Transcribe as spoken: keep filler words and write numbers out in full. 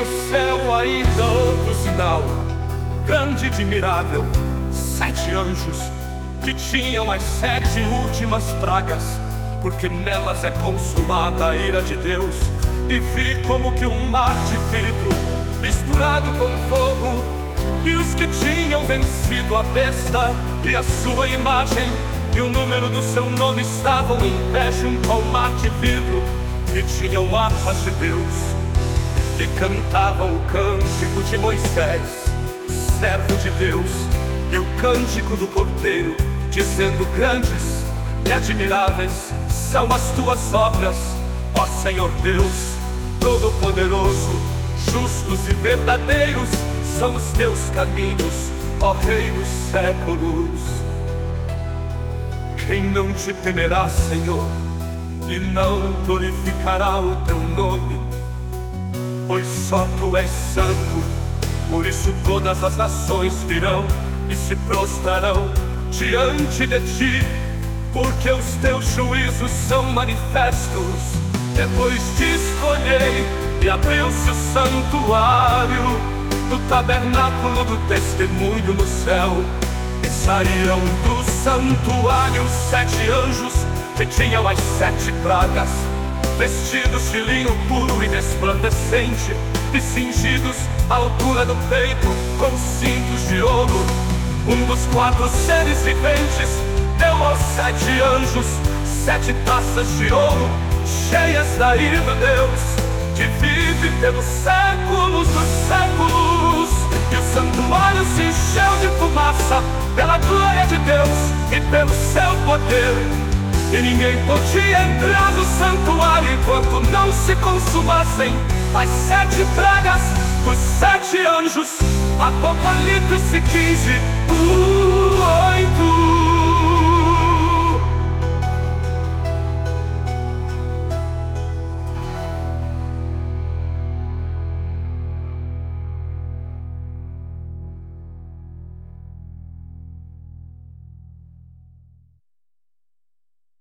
no céu ainda outro sinal, grande e admirável, sete anjos que tinham as sete últimas pragas, porque nelas é consumada a ira de Deus. E vi como que um mar de vidro misturado com fogo, e os que tinham vencido a besta e a sua imagem e o número do seu nome estavam em pé junto ao mar de vidro, e tinham harpas de Deus, e cantavam o cântico de Moisés, servo de Deus, e o cântico do Cordeiro, dizendo: grandes e admiráveis são as tuas obras, ó Senhor Deus Todo-Poderoso. Justos e verdadeiros são os teus caminhos, ó Rei dos séculos. Quem não te temerá, Senhor, e não glorificará o teu nome? Pois só tu és santo. Por isso todas as nações virão e se prostrarão diante de ti, porque os teus juízos são manifestos. Depois te escolhei e abriu-se o santuário do tabernáculo do testemunho no céu. E saíram do santuário sete anjos que tinham as sete pragas, vestidos de linho puro e resplandecente, e cingidos à altura do peito com cintos de ouro. Um dos quatro seres viventes deu aos sete anjos sete taças de ouro, cheias da ira de Deus, que vive pelos séculos dos séculos. E o santuário se encheu de fumaça pela glória de Deus e pelo seu poder. E ninguém podia entrar no santuário enquanto não se consumassem as sete pragas dos sete anjos. Apocalipse quinze. uh,